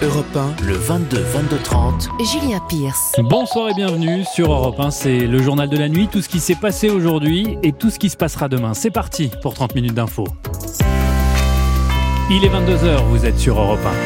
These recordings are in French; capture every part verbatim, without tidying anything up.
Europe un, le vingt-deux vingt-deux trente. Julien Pierce. Bonsoir et bienvenue sur Europe un, c'est le journal de la nuit, tout ce qui s'est passé aujourd'hui et tout ce qui se passera demain. C'est parti pour trente minutes d'infos. Il est vingt-deux heures, vous êtes sur Europe un.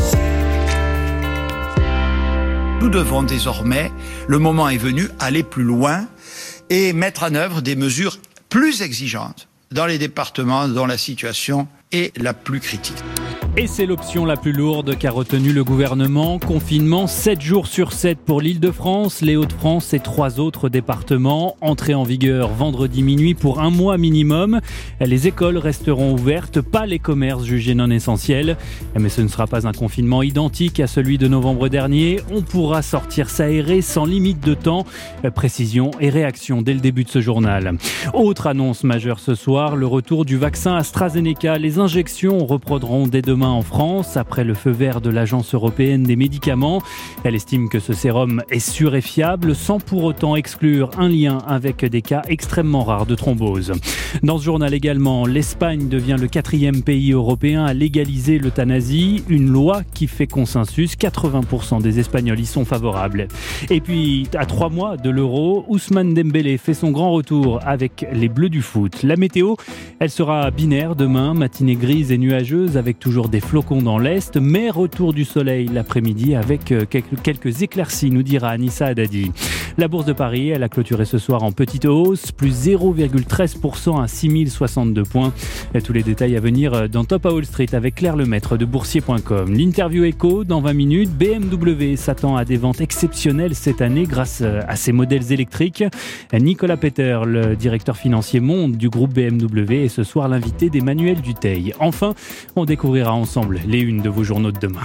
Nous devons désormais, le moment est venu, aller plus loin et mettre en œuvre des mesures plus exigeantes dans les départements dont la situation est la plus critique. Et c'est l'option la plus lourde qu'a retenue le gouvernement. Confinement sept jours sur sept pour l'Île-de-France, les Hauts-de-France et trois autres départements. Entrée en vigueur vendredi minuit pour un mois minimum. Les écoles resteront ouvertes, pas les commerces jugés non essentiels. Mais ce ne sera pas un confinement identique à celui de novembre dernier. On pourra sortir s'aérer sans limite de temps. Précision et réaction dès le début de ce journal. Autre annonce majeure ce soir, le retour du vaccin AstraZeneca. Les injections reprendront dès demain en France, après le feu vert de l'Agence européenne des médicaments. Elle estime que ce sérum est sûr et fiable, sans pour autant exclure un lien avec des cas extrêmement rares de thrombose. Dans ce journal également, l'Espagne devient le quatrième pays européen à légaliser l'euthanasie, une loi qui fait consensus, quatre-vingts pour cent des Espagnols y sont favorables. Et puis, à trois mois de l'Euro, Ousmane Dembélé fait son grand retour avec les Bleus du foot. La météo, elle sera binaire demain, matinée grise et nuageuse avec toujours des flocons dans l'Est, mais retour du soleil l'après-midi avec quelques éclaircies, nous dira Anissa Haddadi. La Bourse de Paris, elle a clôturé ce soir en petite hausse, plus zéro virgule treize pour cent à six mille soixante-deux points. Et tous les détails à venir dans Top à Wall Street avec Claire Lemaître de boursier point com. L'interview écho dans vingt minutes. B M W s'attend à des ventes exceptionnelles cette année grâce à ses modèles électriques. Nicolas Peter, le directeur financier monde du groupe B M W, est ce soir l'invité d'Emmanuel Dutheil. Enfin, on découvrira ensemble les unes de vos journaux de demain.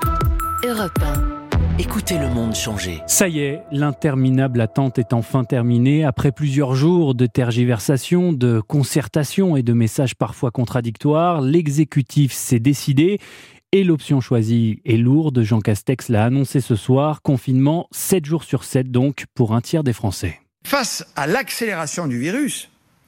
Europe un. Écoutez le monde changer. Ça y est, l'interminable attente est enfin terminée. Après plusieurs jours de tergiversation, de concertation et de messages parfois contradictoires, l'exécutif s'est décidé. Et l'option choisie est lourde. Jean Castex l'a annoncé ce soir. Confinement sept jours sur sept donc pour un tiers des Français. Face à l'accélération du virus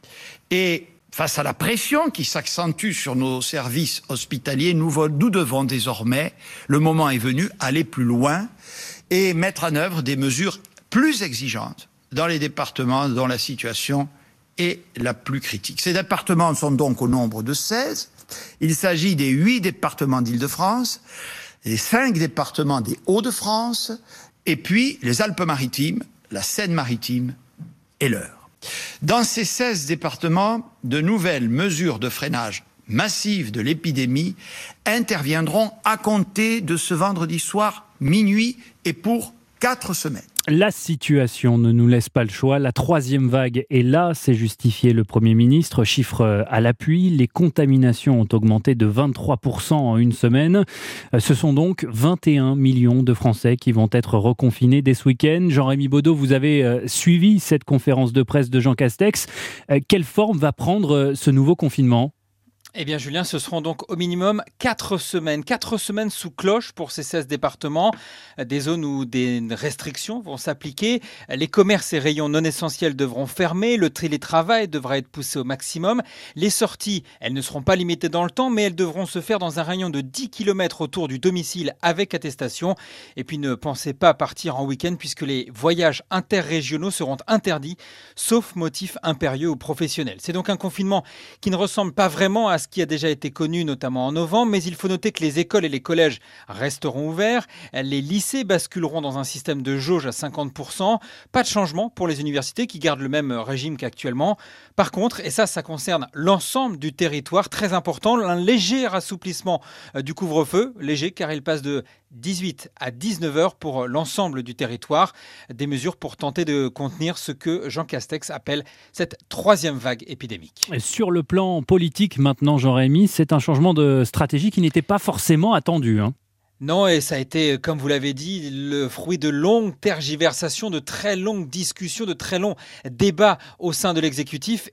et face à la pression qui s'accentue sur nos services hospitaliers, nous, nous devons désormais, le moment est venu, aller plus loin et mettre en œuvre des mesures plus exigeantes dans les départements dont la situation est la plus critique. Ces départements sont donc au nombre de seize. Il s'agit des huit départements d'Île-de-France, des cinq départements des Hauts-de-France et puis les Alpes-Maritimes, la Seine-Maritime et l'Eure. Dans ces seize départements, de nouvelles mesures de freinage massive de l'épidémie interviendront à compter de ce vendredi soir minuit et pour quatre semaines. La situation ne nous laisse pas le choix. La troisième vague est là, c'est justifié le Premier ministre. Chiffre à l'appui, les contaminations ont augmenté de vingt-trois pour cent en une semaine. Ce sont donc vingt et un millions de Français qui vont être reconfinés dès ce week-end. Jean-Rémy Baudot, vous avez suivi cette conférence de presse de Jean Castex. Quelle forme va prendre ce nouveau confinement ? Eh bien Julien, ce seront donc au minimum quatre semaines. quatre semaines sous cloche pour ces seize départements. Des zones où des restrictions vont s'appliquer. Les commerces et rayons non essentiels devront fermer. Le télétravail devra être poussé au maximum. Les sorties, elles ne seront pas limitées dans le temps, mais elles devront se faire dans un rayon de dix kilomètres autour du domicile avec attestation. Et puis ne pensez pas à partir en week-end puisque les voyages interrégionaux seront interdits, sauf motif impérieux ou professionnel. C'est donc un confinement qui ne ressemble pas vraiment à ce qui a déjà été connu, notamment en novembre, mais il faut noter que les écoles et les collèges resteront ouverts, les lycées basculeront dans un système de jauge à cinquante pour cent, pas de changement pour les universités qui gardent le même régime qu'actuellement. Par contre, et ça, ça concerne l'ensemble du territoire, très important, un léger assouplissement du couvre-feu, léger car il passe de dix-huit à dix-neuf heures pour l'ensemble du territoire, des mesures pour tenter de contenir ce que Jean Castex appelle cette troisième vague épidémique. Sur le plan politique maintenant, Jean-Rémy, c'est un changement de stratégie qui n'était pas forcément attendu, hein. Non, et ça a été, comme vous l'avez dit, le fruit de longues tergiversations, de très longues discussions, de très longs débats au sein de l'exécutif et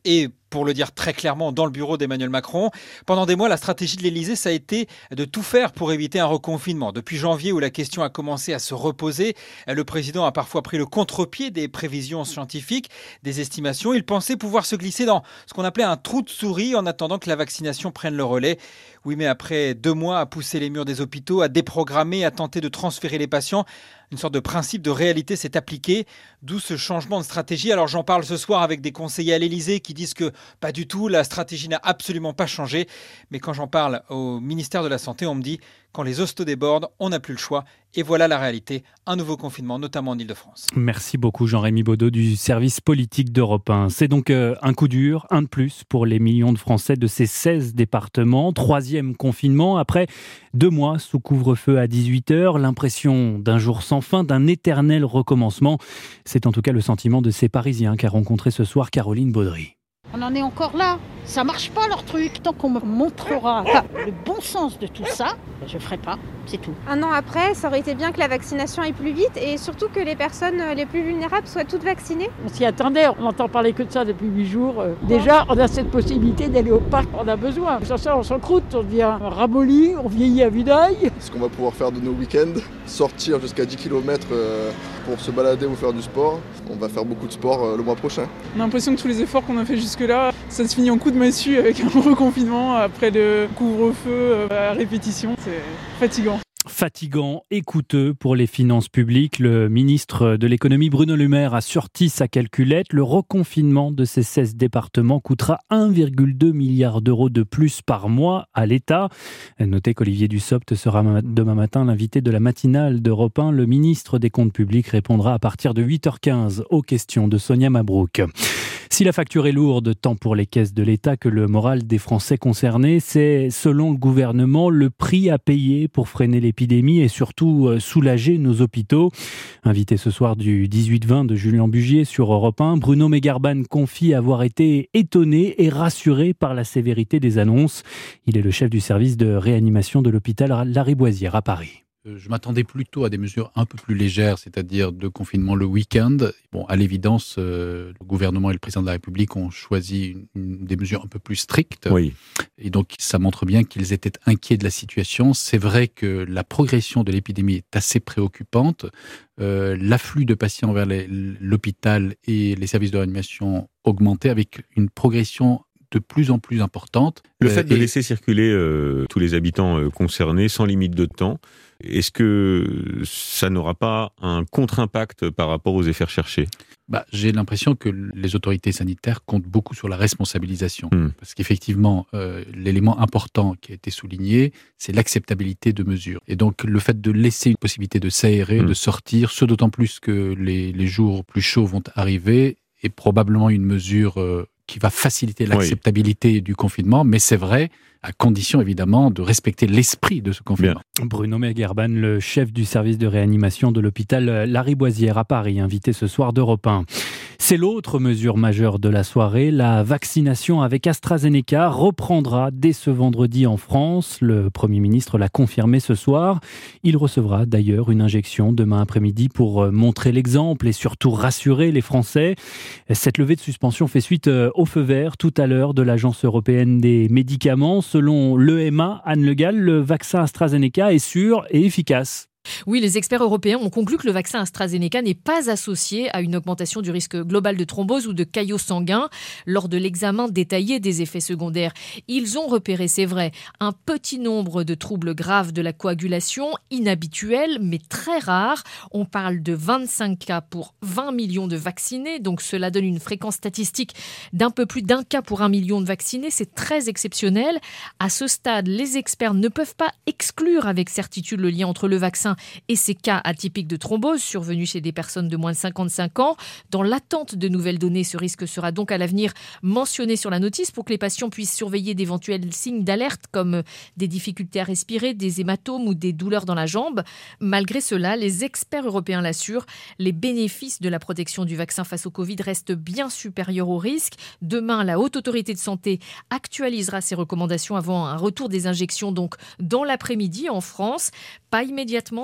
pour le dire très clairement, dans le bureau d'Emmanuel Macron. Pendant des mois, la stratégie de l'Élysée, ça a été de tout faire pour éviter un reconfinement. Depuis janvier, où la question a commencé à se reposer, le président a parfois pris le contre-pied des prévisions scientifiques, des estimations. Il pensait pouvoir se glisser dans ce qu'on appelait un trou de souris en attendant que la vaccination prenne le relais. Oui, mais après deux mois à pousser les murs des hôpitaux, à déprogrammer, à tenter de transférer les patients, une sorte de principe de réalité s'est appliqué, d'où ce changement de stratégie. Alors j'en parle ce soir avec des conseillers à l'Élysée qui disent que pas du tout, la stratégie n'a absolument pas changé. Mais quand j'en parle au ministère de la Santé, on me dit quand les hostos débordent, on n'a plus le choix. Et voilà la réalité, un nouveau confinement, notamment en Ile-de-France. Merci beaucoup Jean-Rémy Baudot du service politique d'Europe un. C'est donc euh, un coup dur, un de plus pour les millions de Français de ces seize départements. Troisième confinement, après deux mois sous couvre-feu à dix-huit heures, l'impression d'un jour sans fin, d'un éternel recommencement. C'est en tout cas le sentiment de ces Parisiens qu'a rencontré ce soir Caroline Baudry. On en est encore là. Ça marche pas leur truc. Tant qu'on me montrera le bon sens de tout ça, je ferai pas. C'est tout. Un an après, ça aurait été bien que la vaccination aille plus vite et surtout que les personnes les plus vulnérables soient toutes vaccinées. On s'y attendait, on entend parler que de ça depuis huit jours. Déjà, on a cette possibilité d'aller au parc, on a besoin. Sans ça, on s'encroute, on devient ramolli, on vieillit à vue d'œil. Ce qu'on va pouvoir faire de nos week-ends, sortir jusqu'à dix kilomètres pour se balader ou faire du sport. On va faire beaucoup de sport le mois prochain. On a l'impression que tous les efforts qu'on a fait jusque-là, ça se finit en coup de massue avec un reconfinement après le couvre-feu à répétition. C'est fatigant. Fatigant et coûteux pour les finances publiques. Le ministre de l'économie Bruno Le Maire a sorti sa calculette. Le reconfinement de ces seize départements coûtera un virgule deux milliard d'euros de plus par mois à l'État. Notez qu'Olivier Dussopt sera demain matin l'invité de la matinale d'Europe un. Le ministre des Comptes publics répondra à partir de huit heures quinze aux questions de Sonia Mabrouk. Si la facture est lourde, tant pour les caisses de l'État que le moral des Français concernés, c'est, selon le gouvernement, le prix à payer pour freiner l'épidémie et surtout soulager nos hôpitaux. Invité ce soir du dix-huit vingt de Julien Bugier sur Europe un, Bruno Megarban confie avoir été étonné et rassuré par la sévérité des annonces. Il est le chef du service de réanimation de l'hôpital Lariboisière à Paris. Je m'attendais plutôt à des mesures un peu plus légères, c'est-à-dire de confinement le week-end. Bon, à l'évidence, euh, le gouvernement et le président de la République ont choisi une, une, des mesures un peu plus strictes. Oui. Et donc, ça montre bien qu'ils étaient inquiets de la situation. C'est vrai que la progression de l'épidémie est assez préoccupante. Euh, l'afflux de patients vers les, l'hôpital et les services de réanimation augmentait avec une progression de plus en plus importante. Le fait de et... laisser circuler euh, tous les habitants euh, concernés sans limite de temps, est-ce que ça n'aura pas un contre-impact par rapport aux effets recherchés ? Bah, j'ai l'impression que les autorités sanitaires comptent beaucoup sur la responsabilisation. Mmh. Parce qu'effectivement, euh, l'élément important qui a été souligné, c'est l'acceptabilité de mesures. Et donc, le fait de laisser une possibilité de s'aérer, mmh. de sortir, ce d'autant plus que les, les jours plus chauds vont arriver, est probablement une mesure euh, qui va faciliter l'acceptabilité oui. du confinement. Mais c'est vrai, à condition évidemment de respecter l'esprit de ce confinement. Bien. Bruno Megarban, le chef du service de réanimation de l'hôpital Lariboisière à Paris, invité ce soir d'Europe un. C'est l'autre mesure majeure de la soirée. La vaccination avec AstraZeneca reprendra dès ce vendredi en France. Le Premier ministre l'a confirmé ce soir. Il recevra d'ailleurs une injection demain après-midi pour montrer l'exemple et surtout rassurer les Français. Cette levée de suspension fait suite au feu vert tout à l'heure de l'Agence européenne des médicaments. Selon l'E M A, Anne Le Gall, le vaccin AstraZeneca est sûr et efficace. Oui, les experts européens ont conclu que le vaccin AstraZeneca n'est pas associé à une augmentation du risque global de thrombose ou de caillots sanguins lors de l'examen détaillé des effets secondaires. Ils ont repéré, c'est vrai, un petit nombre de troubles graves de la coagulation, inhabituels mais très rares. On parle de vingt-cinq cas pour vingt millions de vaccinés, donc cela donne une fréquence statistique d'un peu plus d'un cas pour un million de vaccinés. C'est très exceptionnel. À ce stade, les experts ne peuvent pas exclure avec certitude le lien entre le vaccin et ces cas atypiques de thrombose survenus chez des personnes de moins de cinquante-cinq ans. Dans l'attente de nouvelles données, ce risque sera donc à l'avenir mentionné sur la notice pour que les patients puissent surveiller d'éventuels signes d'alerte comme des difficultés à respirer, des hématomes ou des douleurs dans la jambe. Malgré cela, les experts européens l'assurent, les bénéfices de la protection du vaccin face au Covid restent bien supérieurs aux risques. Demain, la Haute Autorité de Santé actualisera ses recommandations avant un retour des injections donc dans l'après-midi en France. Pas immédiatement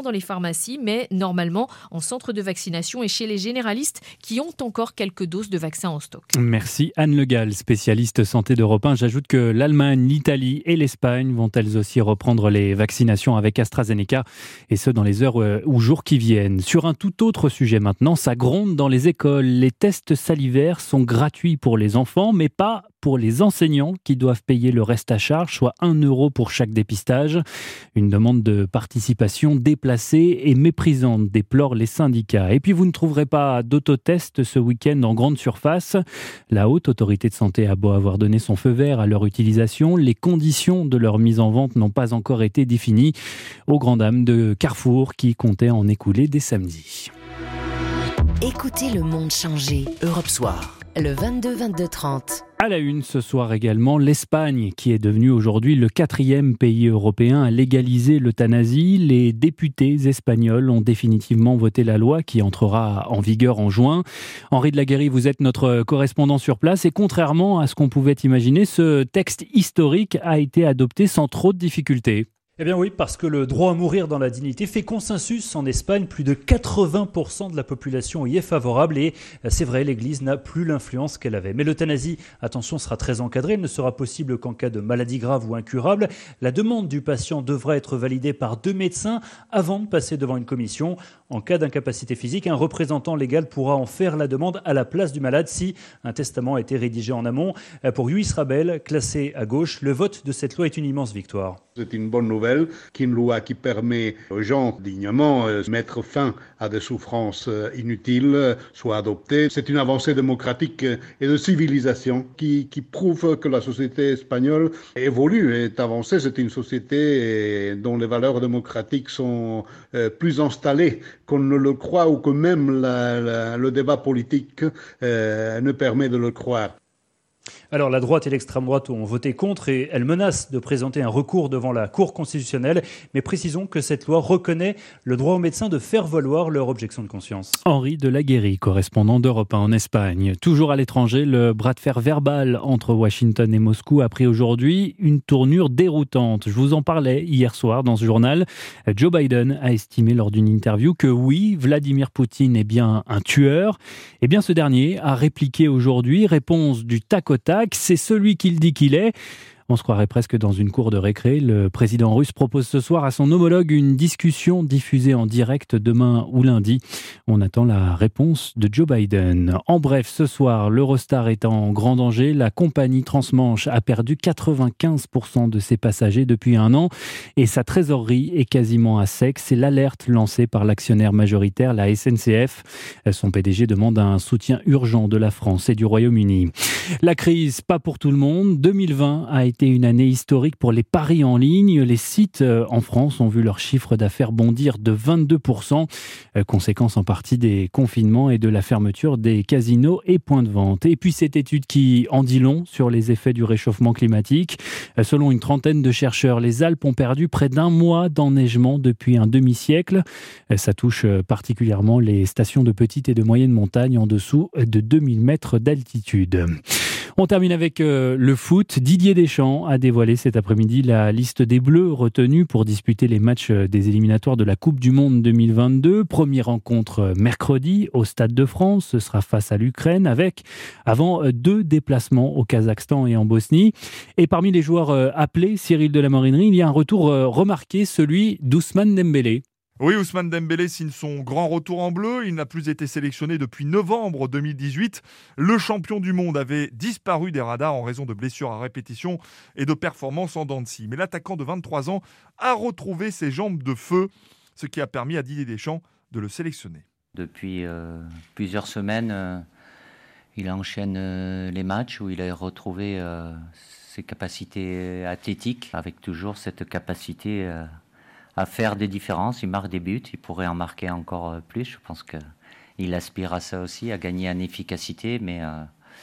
dans les pharmacies, mais normalement en centre de vaccination et chez les généralistes qui ont encore quelques doses de vaccins en stock. Merci Anne Le Gall, spécialiste santé d'Europe un. J'ajoute que l'Allemagne, l'Italie et l'Espagne vont elles aussi reprendre les vaccinations avec AstraZeneca, et ce dans les heures ou jours qui viennent. Sur un tout autre sujet maintenant, ça gronde dans les écoles. Les tests salivaires sont gratuits pour les enfants, mais pas pour les enseignants qui doivent payer le reste à charge, soit un euro pour chaque dépistage. Une demande de participation déplacée et méprisante, déplorent les syndicats. Et puis vous ne trouverez pas d'autotest ce week-end en grande surface. La Haute Autorité de Santé a beau avoir donné son feu vert à leur utilisation, les conditions de leur mise en vente n'ont pas encore été définies, aux grandes dames de Carrefour qui comptait en écouler dès samedi. Écoutez le monde changer. Europe Soir. Le vingt-deux vingt-deux trente. À la une ce soir également, l'Espagne qui est devenue aujourd'hui le quatrième pays européen à légaliser l'euthanasie. Les députés espagnols ont définitivement voté la loi qui entrera en vigueur en juin. Henri de la Guéry, vous êtes notre correspondant sur place et contrairement à ce qu'on pouvait imaginer, ce texte historique a été adopté sans trop de difficultés. Eh bien oui, parce que le droit à mourir dans la dignité fait consensus en Espagne. Plus de quatre-vingts pour cent de la population y est favorable et c'est vrai, l'Église n'a plus l'influence qu'elle avait. Mais l'euthanasie, attention, sera très encadrée. Elle ne sera possible qu'en cas de maladie grave ou incurable. La demande du patient devra être validée par deux médecins avant de passer devant une commission. En cas d'incapacité physique, un représentant légal pourra en faire la demande à la place du malade si un testament a été rédigé en amont. Pour Lluís Rabel, classé à gauche, le vote de cette loi est une immense victoire. C'est une bonne nouvelle qu'une loi qui permet aux gens dignement de mettre fin à des souffrances inutiles soit adoptée. C'est une avancée démocratique et de civilisation qui, qui prouve que la société espagnole évolue et est avancée. C'est une société dont les valeurs démocratiques sont plus installées qu'on ne le croit ou que même la, la, le débat politique euh, ne permet de le croire. Alors la droite et l'extrême droite ont voté contre et elles menacent de présenter un recours devant la Cour constitutionnelle. Mais précisons que cette loi reconnaît le droit aux médecins de faire valoir leur objection de conscience. Henri de la Guéry, correspondant d'Europe un en Espagne. Toujours à l'étranger, le bras de fer verbal entre Washington et Moscou a pris aujourd'hui une tournure déroutante. Je vous en parlais hier soir dans ce journal. Joe Biden a estimé lors d'une interview que oui, Vladimir Poutine est bien un tueur. Eh bien ce dernier a répliqué aujourd'hui, réponse du tac au tac. C'est celui qu'il dit qu'il est. On se croirait presque dans une cour de récré. Le président russe propose ce soir à son homologue une discussion diffusée en direct demain ou lundi. On attend la réponse de Joe Biden. En bref, ce soir, l'Eurostar est en grand danger. La compagnie Transmanche a perdu quatre-vingt-quinze pour cent de ses passagers depuis un an et sa trésorerie est quasiment à sec. C'est l'alerte lancée par l'actionnaire majoritaire, la S N C F. Son P D G demande un soutien urgent de la France et du Royaume-Uni. La crise, pas pour tout le monde. deux mille vingt a été une année historique pour les paris en ligne. Les sites en France ont vu leur chiffre d'affaires bondir de vingt-deux pour cent, conséquence en partie des confinements et de la fermeture des casinos et points de vente. Et puis cette étude qui en dit long sur les effets du réchauffement climatique. Selon une trentaine de chercheurs, les Alpes ont perdu près d'un mois d'enneigement depuis un demi-siècle. Ça touche particulièrement les stations de petite et de moyenne montagne en dessous de deux mille mètres d'altitude. On termine avec euh, le foot. Didier Deschamps a dévoilé cet après-midi la liste des Bleus retenus pour disputer les matchs des éliminatoires de la Coupe du Monde deux mille vingt-deux. Première rencontre mercredi au Stade de France. Ce sera face à l'Ukraine avec, avant, deux déplacements au Kazakhstan et en Bosnie. Et parmi les joueurs euh, appelés, Cyril de la Morinerie, il y a un retour euh, remarqué, celui d'Ousmane Dembélé. Oui, Ousmane Dembélé signe son grand retour en bleu. Il n'a plus été sélectionné depuis novembre deux mille dix-huit. Le champion du monde avait disparu des radars en raison de blessures à répétition et de performances en dents de scie. Mais l'attaquant de vingt-trois ans a retrouvé ses jambes de feu, ce qui a permis à Didier Deschamps de le sélectionner. Depuis euh, plusieurs semaines, euh, il enchaîne euh, les matchs où il a retrouvé euh, ses capacités athlétiques, avec toujours cette capacité euh, à faire des différences. Il marque des buts, il pourrait en marquer encore plus. Je pense qu'il aspire à ça aussi, à gagner en efficacité, mais euh,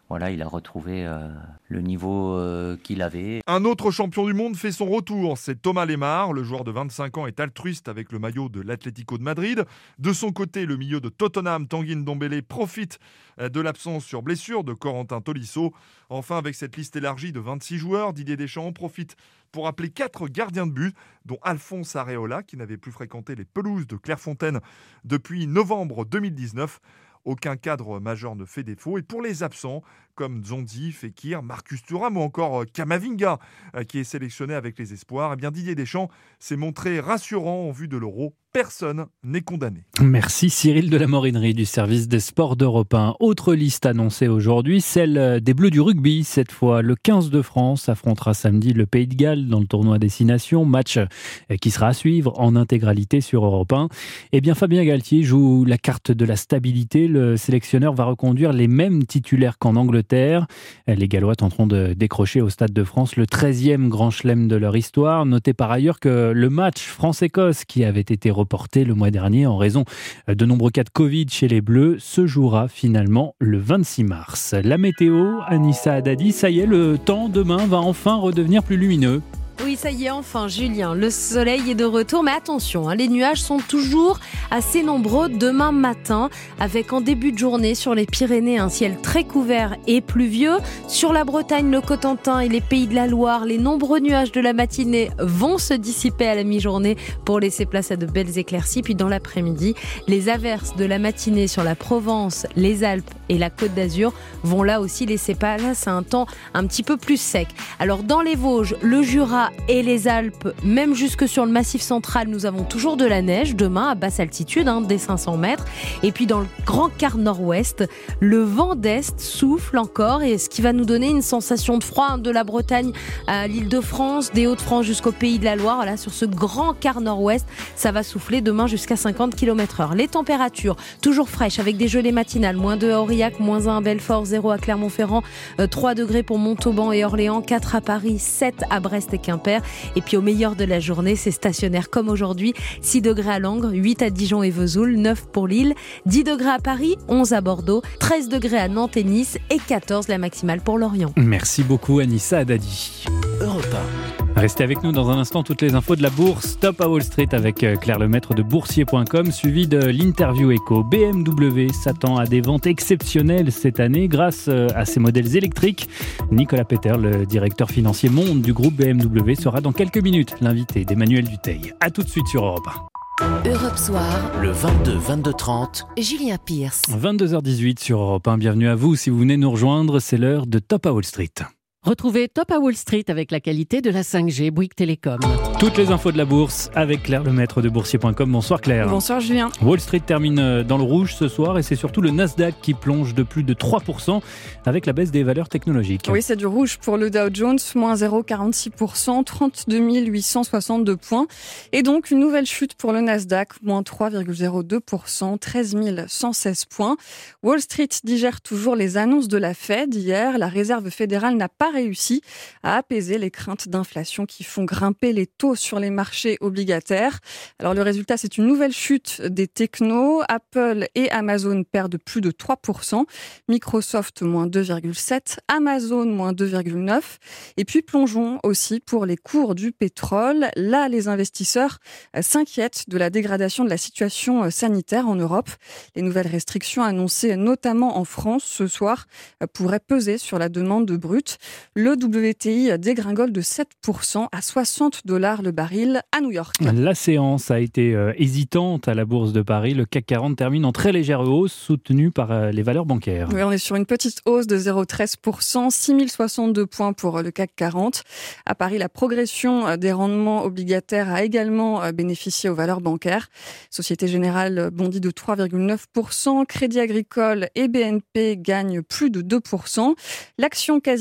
voilà, il a retrouvé euh, le niveau euh, qu'il avait. Un autre champion du monde fait son retour, c'est Thomas Lemar. Le joueur de vingt-cinq ans est altruiste avec le maillot de l'Atlético de Madrid. De son côté, le milieu de Tottenham, Tanguy Ndombele, profite de l'absence sur blessure de Corentin Tolisso. Enfin, avec cette liste élargie de vingt-six joueurs, Didier Deschamps en profite pour appeler quatre gardiens de but, dont Alphonse Areola, qui n'avait plus fréquenté les pelouses de Clairefontaine depuis novembre deux mille dix-neuf. Aucun cadre majeur ne fait défaut. Et pour les absents, comme Zondi, Fekir, Marcus Thuram ou encore Kamavinga, qui est sélectionné avec les espoirs, eh bien Didier Deschamps s'est montré rassurant en vue de l'Euro. Personne n'est condamné. Merci Cyril de la Morinerie du service des sports d'Europe un. Autre liste annoncée aujourd'hui, celle des Bleus du rugby. Cette fois, le quinze de France affrontera samedi le Pays de Galles dans le tournoi Destination. Match qui sera à suivre en intégralité sur Europe un. Eh bien, Fabien Galtier joue la carte de la stabilité. Le sélectionneur va reconduire les mêmes titulaires qu'en Angleterre. Les Gallois tenteront de décrocher au Stade de France le treizième grand chelem de leur histoire. Notez par ailleurs que le match France-Écosse, qui avait été reporté le mois dernier en raison de nombreux cas de Covid chez les Bleus, se jouera finalement le vingt-six mars. La météo, Anissa Haddadi, ça y est, le temps demain va enfin redevenir plus lumineux. Oui, ça y est, enfin, Julien, le soleil est de retour, mais attention, hein, les nuages sont toujours assez nombreux demain matin, avec en début de journée sur les Pyrénées un ciel très couvert et pluvieux. Sur la Bretagne, le Cotentin et les Pays de la Loire, les nombreux nuages de la matinée vont se dissiper à la mi-journée pour laisser place à de belles éclaircies. Puis dans l'après-midi, les averses de la matinée sur la Provence, les Alpes et la Côte d'Azur vont là aussi laisser place à un temps un petit peu plus sec. Alors dans les Vosges, le Jura et les Alpes, même jusque sur le Massif central, nous avons toujours de la neige demain à basse altitude, hein, dès cinq cents mètres. Et puis dans le grand quart nord-ouest, le vent d'est souffle encore, et ce qui va nous donner une sensation de froid, hein, de la Bretagne à l'Île-de-France, des Hauts-de-France jusqu'au Pays de la Loire. Voilà, sur ce grand quart nord-ouest, ça va souffler demain jusqu'à cinquante kilomètres heure. Les températures toujours fraîches avec des gelées matinales, moins deux à Aurillac, moins un à Belfort, zéro à Clermont-Ferrand, euh, trois degrés pour Montauban et Orléans, quatre à Paris, sept à Brest et Quimper. Et puis au meilleur de la journée, c'est stationnaire comme aujourd'hui, six degrés à Langres, huit à Dijon et Vesoul, neuf pour Lille, dix degrés à Paris, onze à Bordeaux, treize degrés à Nantes et Nice et quatorze la maximale pour Lorient. Merci beaucoup Anissa Haddadi. Europe un. Restez avec nous dans un instant, toutes les infos de la bourse. Top à Wall Street avec Claire Lemaître de boursier point com, suivi de l'interview éco. B M W s'attend à des ventes exceptionnelles cette année grâce à ses modèles électriques. Nicolas Peter, le directeur financier monde du groupe B M W, sera dans quelques minutes l'invité d'Emmanuel Dutheil. A tout de suite sur Europe un. Europe Soir, le vingt-deux vingt-deux trente. Julien Pierce. vingt-deux heures dix-huit sur Europe un. Bienvenue à vous. Si vous venez nous rejoindre, c'est l'heure de Top à Wall Street. Retrouvez Top à Wall Street avec la qualité de la cinq G Bouygues Télécom. Toutes les infos de la bourse avec Claire Lemaître de boursier point com. Bonsoir Claire. Bonsoir Julien. Wall Street termine dans le rouge ce soir et c'est surtout le Nasdaq qui plonge de plus de trois pour cent avec la baisse des valeurs technologiques. Oui, c'est du rouge pour le Dow Jones, moins zéro virgule quarante-six pour cent, trente-deux mille huit cent soixante-deux points. Et donc une nouvelle chute pour le Nasdaq, moins trois virgule zéro deux pour cent, treize mille cent seize points. Wall Street digère toujours les annonces de la Fed. Hier, la Réserve fédérale n'a pas réussi à apaiser les craintes d'inflation qui font grimper les taux sur les marchés obligataires. Alors le résultat, c'est une nouvelle chute des technos. Apple et Amazon perdent plus de trois pour cent. Microsoft, moins deux virgule sept. Amazon, moins deux virgule neuf. Et puis plongeons aussi pour les cours du pétrole. Là, les investisseurs s'inquiètent de la dégradation de la situation sanitaire en Europe. Les nouvelles restrictions annoncées notamment en France ce soir pourraient peser sur la demande brute. Le W T I dégringole de sept pour cent à soixante dollars le baril à New York. La séance a été euh, hésitante à la Bourse de Paris. Le C A C quarante termine en très légère hausse, soutenue par euh, les valeurs bancaires. Oui, on est sur une petite hausse de zéro virgule treize pour cent, six mille soixante-deux points pour le C A C quarante. À Paris, la progression des rendements obligataires a également bénéficié aux valeurs bancaires. Société Générale bondit de trois virgule neuf pour cent, Crédit Agricole et B N P gagnent plus de deux pour cent. L'action Casino est en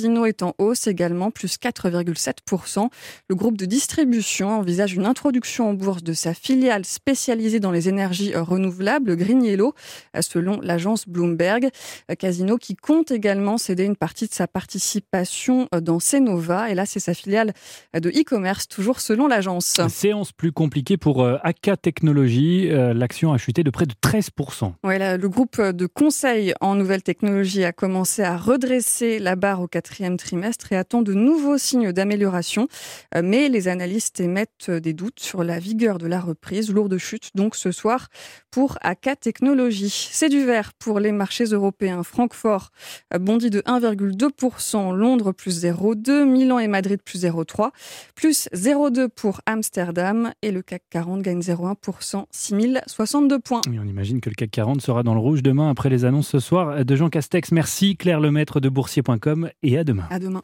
en hausse également, plus quatre virgule sept pour cent. Le groupe de distribution envisage une introduction en bourse de sa filiale spécialisée dans les énergies renouvelables, GreenYellow, selon l'agence Bloomberg. Casino qui compte également céder une partie de sa participation dans Cnova. Et là, c'est sa filiale de e-commerce, toujours selon l'agence. Séance plus compliquée pour A K Technologies. L'action a chuté de près de treize pour cent. Ouais, là, le groupe de conseil en nouvelles technologies a commencé à redresser la barre au quatrième trimestre et attend de nouveaux signes d'amélioration. Mais les analystes émettent des doutes sur la vigueur de la reprise. Lourde chute donc ce soir pour A K Technologies. C'est du vert pour les marchés européens. Francfort bondit de un virgule deux pour cent, Londres plus zéro virgule deux, Milan et Madrid plus zéro virgule trois, plus zéro virgule deux pour Amsterdam et le C A C quarante gagne zéro virgule un pour cent, six mille soixante-deux points. Et on imagine que le C A C quarante sera dans le rouge demain après les annonces ce soir de Jean Castex. Merci Claire Lemaître de boursier point com et à demain. À demain.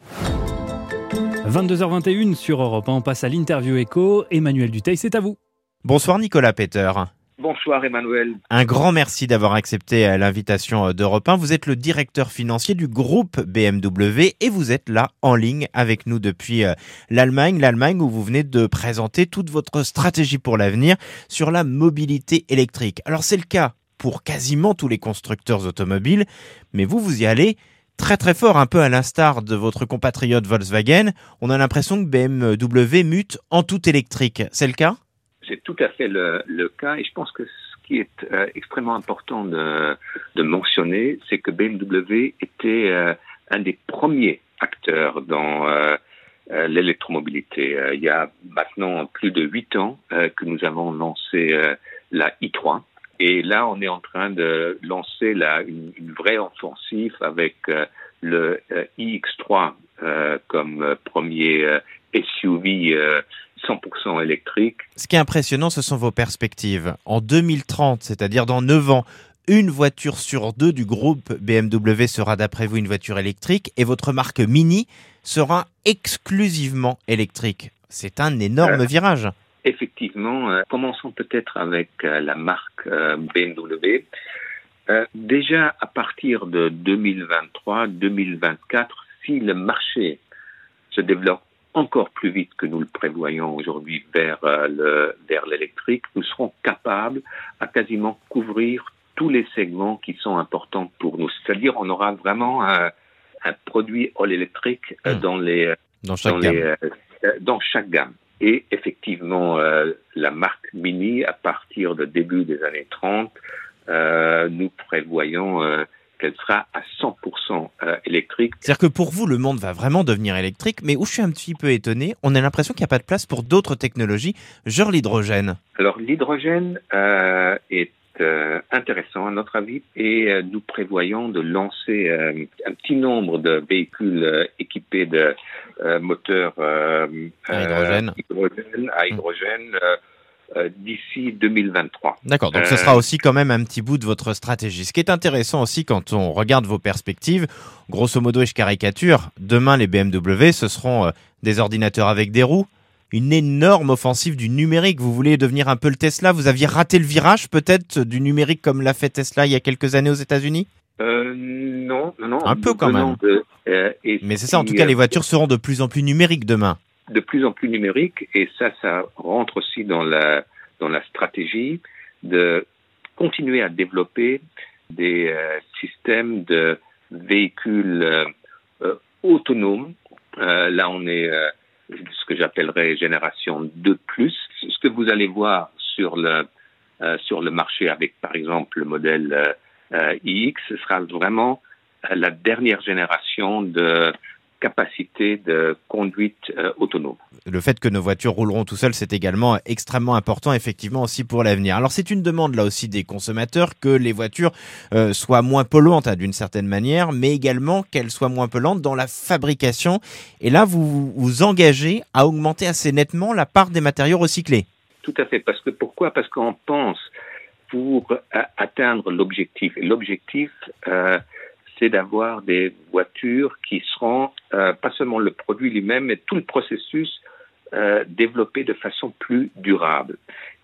vingt-deux heures vingt et une sur Europe un, on passe à l'interview écho. Emmanuel Dutheil, c'est à vous. Bonsoir Nicolas Peter. Bonsoir Emmanuel. Un grand merci d'avoir accepté l'invitation d'Europe un. Vous êtes le directeur financier du groupe B M W et vous êtes là en ligne avec nous depuis l'Allemagne. L'Allemagne où vous venez de présenter toute votre stratégie pour l'avenir sur la mobilité électrique. Alors c'est le cas pour quasiment tous les constructeurs automobiles, mais vous, vous y allez très très fort, un peu à l'instar de votre compatriote Volkswagen. On a l'impression que B M W mute en tout électrique. C'est le cas ? C'est tout à fait le, le cas et je pense que ce qui est euh, extrêmement important de, de mentionner, c'est que B M W était euh, un des premiers acteurs dans euh, euh, l'électromobilité. Euh, il y a maintenant plus de huit ans euh, que nous avons lancé euh, la i trois et là on est en train de lancer la, une, une vraie offensive avec euh, le euh, i X trois euh, comme euh, premier euh, S U V euh, cent pour cent électrique. Ce qui est impressionnant, ce sont vos perspectives. En deux mille trente, c'est-à-dire dans neuf ans, une voiture sur deux du groupe B M W sera d'après vous une voiture électrique et votre marque Mini sera exclusivement électrique. C'est un énorme euh, virage. Effectivement, euh, commençons peut-être avec euh, la marque euh, B M W. Euh, déjà à partir de deux mille vingt-trois deux mille vingt-quatre, si le marché se développe encore plus vite que nous le prévoyons aujourd'hui vers euh, le vers l'électrique, nous serons capables à quasiment couvrir tous les segments qui sont importants pour nous. C'est-à-dire, on aura vraiment un, un produit all électrique euh, mmh. dans les dans chaque dans gamme. Les, euh, dans chaque gamme. Et effectivement, euh, la marque Mini, à partir de début des années trente, euh, nous prévoyons euh, qu'elle sera à cent pour cent euh, électrique. C'est-à-dire que pour vous, le monde va vraiment devenir électrique, mais où je suis un petit peu étonné, on a l'impression qu'il n'y a pas de place pour d'autres technologies, genre l'hydrogène. Alors l'hydrogène euh, est euh, intéressant à notre avis et euh, nous prévoyons de lancer euh, un petit nombre de véhicules euh, équipés de euh, moteurs euh, à hydrogène, euh, hydrogène, à hydrogène euh, Euh, d'ici deux mille vingt-trois. D'accord, donc euh... ce sera aussi quand même un petit bout de votre stratégie. Ce qui est intéressant aussi quand on regarde vos perspectives, grosso modo et je caricature, demain les B M W ce seront euh, des ordinateurs avec des roues, une énorme offensive du numérique. Vous voulez devenir un peu le Tesla, vous aviez raté le virage peut-être du numérique comme l'a fait Tesla il y a quelques années aux États-Unis ? Euh, non, non. Un peu quand même. De, euh, Mais c'est ça, en tout cas, les voitures seront de plus en plus numériques demain. De plus en plus numériques, et ça, ça rentre aussi dans la, dans la stratégie de continuer à développer des euh, systèmes de véhicules euh, euh, autonomes. Euh, là, on est euh, ce que j'appellerais génération deux plus. Ce que vous allez voir sur le, euh, sur le marché avec, par exemple, le modèle euh, euh, iX, ce sera vraiment euh, la dernière génération de capacité de conduite euh, autonome. Le fait que nos voitures rouleront tout seules, c'est également extrêmement important, effectivement, aussi pour l'avenir. Alors, c'est une demande, là aussi, des consommateurs que les voitures euh, soient moins polluantes, hein, d'une certaine manière, mais également qu'elles soient moins polluantes dans la fabrication. Et là, vous vous engagez à augmenter assez nettement la part des matériaux recyclés. Tout à fait. Parce que, pourquoi ? Parce qu'on pense, pour euh, atteindre l'objectif, et l'objectif, euh, c'est d'avoir des voitures qui seront, euh, pas seulement le produit lui-même, mais tout le processus euh, développé de façon plus durable.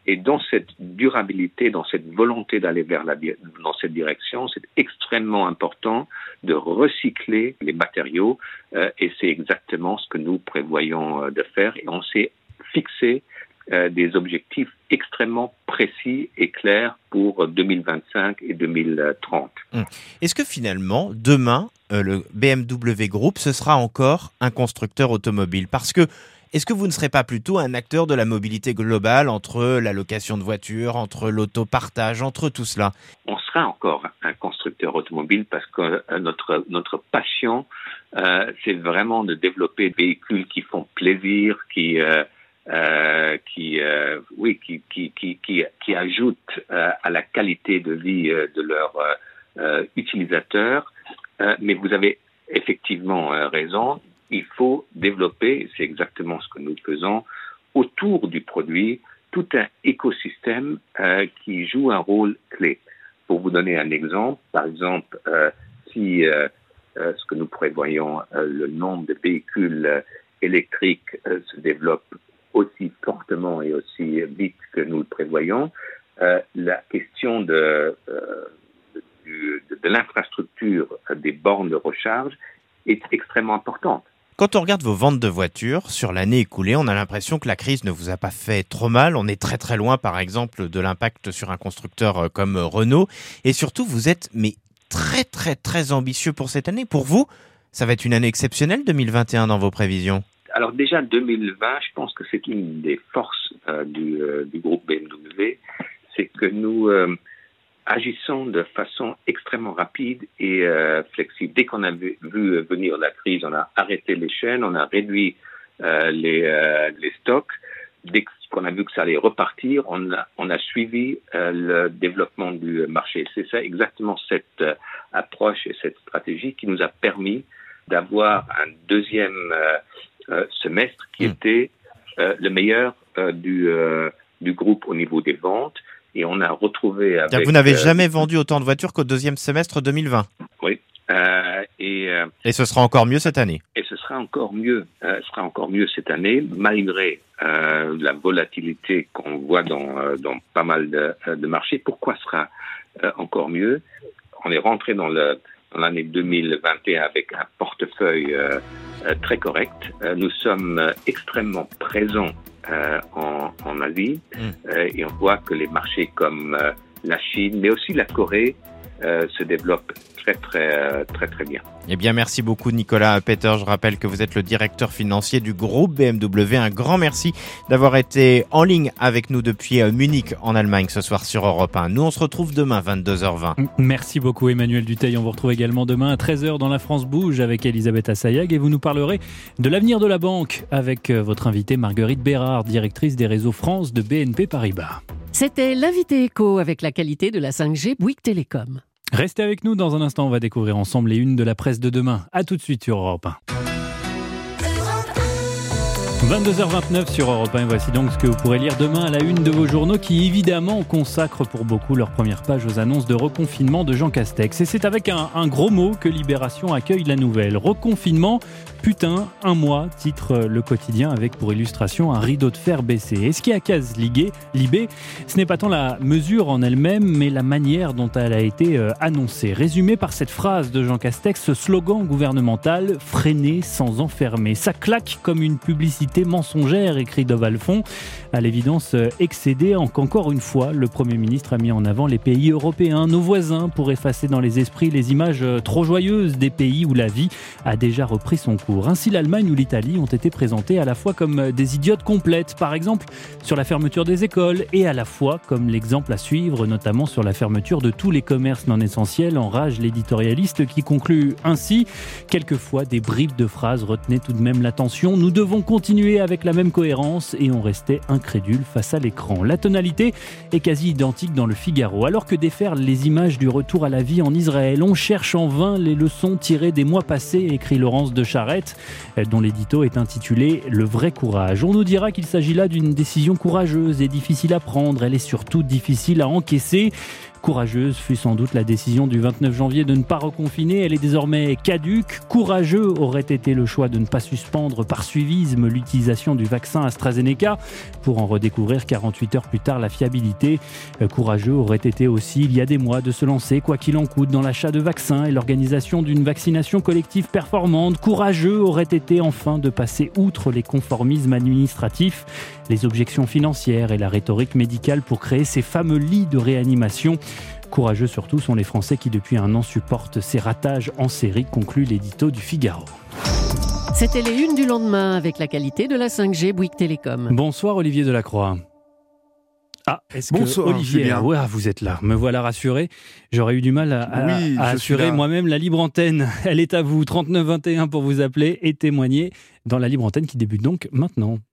Et dans cette durabilité, dans cette volonté d'aller vers la, dans cette direction, c'est extrêmement important de recycler les matériaux euh, et c'est exactement ce que nous prévoyons euh, de faire. Et on s'est fixé euh, des objectifs extrêmement précis et clairs pour deux mille vingt-cinq et deux mille trente. Est-ce que finalement, demain, euh, le B M W Group, ce sera encore un constructeur automobile ? Parce que est-ce que vous ne serez pas plutôt un acteur de la mobilité globale entre la location de voitures, entre l'autopartage, entre tout cela ? On sera encore un constructeur automobile parce que notre, notre passion, euh, c'est vraiment de développer des véhicules qui font plaisir, qui, euh, euh, qui, euh, oui, qui, qui, qui, qui, qui ajoutent euh, à la qualité de vie euh, de leurs euh, utilisateurs. Euh, mais vous avez effectivement euh, raison. Il faut développer, c'est exactement ce que nous faisons, autour du produit, tout un écosystème euh, qui joue un rôle clé. Pour vous donner un exemple, par exemple, euh, si euh, euh, ce que nous prévoyons, euh, le nombre de véhicules euh, électriques euh, se développe aussi fortement et aussi vite que nous le prévoyons, euh, la question de, euh, de, de, de l'infrastructure euh, des bornes de recharge est extrêmement importante. Quand on regarde vos ventes de voitures sur l'année écoulée, on a l'impression que la crise ne vous a pas fait trop mal. On est très très loin, par exemple, de l'impact sur un constructeur comme Renault. Et surtout, vous êtes mais très très très ambitieux pour cette année. Pour vous, ça va être une année exceptionnelle deux mille vingt et un dans vos prévisions. Alors déjà, deux mille vingt, je pense que c'est une des forces euh, du, euh, du groupe B M W. C'est que nous... Euh, agissons de façon extrêmement rapide et euh, flexible. Dès qu'on a vu, vu venir la crise, on a arrêté les chaînes, on a réduit euh, les, euh, les stocks. Dès qu'on a vu que ça allait repartir, on a, on a suivi euh, le développement du marché. C'est ça exactement cette euh, approche et cette stratégie qui nous a permis d'avoir un deuxième euh, euh, semestre qui mmh. était euh, le meilleur euh, du, euh, du groupe au niveau des ventes. Et on a retrouvé avec... Vous n'avez euh, jamais vendu autant de voitures qu'au deuxième semestre deux mille vingt. Oui. Euh, et, euh, et ce sera encore mieux cette année. Et ce sera encore mieux. Euh, ce sera encore mieux cette année, malgré euh, la volatilité qu'on voit dans, euh, dans pas mal de, de marchés. Pourquoi ce sera euh, encore mieux ? On est rentré dans, le, dans l'année deux mille vingt et un avec un portefeuille euh, euh, très correct. Euh, nous sommes euh, extrêmement présents Euh, en, en Asie mmh. euh, et on voit que les marchés comme euh, la Chine, mais aussi la Corée euh, se développent très très euh, très très bien. Eh bien, merci beaucoup Nicolas Peter. Je rappelle que vous êtes le directeur financier du groupe B M W. Un grand merci d'avoir été en ligne avec nous depuis Munich en Allemagne ce soir sur Europe un. Nous, on se retrouve demain vingt-deux heures vingt. Merci beaucoup Emmanuel Dutheil. On vous retrouve également demain à treize heures dans La France Bouge avec Elisabeth Assayag et vous nous parlerez de l'avenir de la banque avec votre invitée Marguerite Bérard, directrice des réseaux France de B N P Paribas. C'était l'invité éco avec la qualité de la cinq G Bouygues Télécom. Restez avec nous, dans un instant on va découvrir ensemble les unes de la presse de demain. A tout de suite sur Europe un. vingt-deux heures vingt-neuf sur Europe un, voici donc ce que vous pourrez lire demain à la une de vos journaux qui évidemment consacrent pour beaucoup leur première page aux annonces de reconfinement de Jean Castex. Et c'est avec un, un gros mot que Libération accueille la nouvelle. Reconfinement, putain, un mois, titre Le Quotidien avec pour illustration un rideau de fer baissé. Et ce qui accase Libé, ce n'est pas tant la mesure en elle-même, mais la manière dont elle a été euh, annoncée. Résumé par cette phrase de Jean Castex, ce slogan gouvernemental, freiner sans enfermer. Ça claque comme une publicité mensongère, écrit Dov Alphon, à l'évidence excédée, qu'encore une fois, le Premier ministre a mis en avant les pays européens, nos voisins, pour effacer dans les esprits les images trop joyeuses des pays où la vie a déjà repris son cours. Ainsi, l'Allemagne ou l'Italie ont été présentées à la fois comme des idiotes complètes, par exemple sur la fermeture des écoles, et à la fois comme l'exemple à suivre, notamment sur la fermeture de tous les commerces non essentiels, enrage l'éditorialiste qui conclut ainsi. Quelquefois, des bribes de phrases retenaient tout de même l'attention. Nous devons continuer avec la même cohérence et on restait incrédule face à l'écran. La tonalité est quasi identique dans le Figaro. Alors que déferlent les images du retour à la vie en Israël, on cherche en vain les leçons tirées des mois passés, écrit Laurence de Charette, dont l'édito est intitulé « Le vrai courage ». On nous dira qu'il s'agit là d'une décision courageuse et difficile à prendre. Elle est surtout difficile à encaisser. Courageuse fut sans doute la décision du vingt-neuf janvier de ne pas reconfiner. Elle est désormais caduque. Courageux aurait été le choix de ne pas suspendre par suivisme l'utilisation du vaccin AstraZeneca pour en redécouvrir quarante-huit heures plus tard la fiabilité. Courageux aurait été aussi, il y a des mois, de se lancer, quoi qu'il en coûte, dans l'achat de vaccins et l'organisation d'une vaccination collective performante. Courageux aurait été enfin de passer outre les conformismes administratifs, les objections financières et la rhétorique médicale pour créer ces fameux lits de réanimation. Courageux surtout sont les Français qui depuis un an supportent ces ratages en série, conclut l'édito du Figaro. C'était les unes du lendemain avec la qualité de la cinq G Bouygues Télécom. Bonsoir Olivier Delacroix. Ah, est-ce Bonsoir, que Olivier, Julien. ouais, vous êtes là, me voilà rassuré. J'aurais eu du mal à, à, Oui, à je assurer suis là. moi-même la libre antenne. Elle est à vous, trente-neuf vingt et un pour vous appeler et témoigner dans la libre antenne qui débute donc maintenant.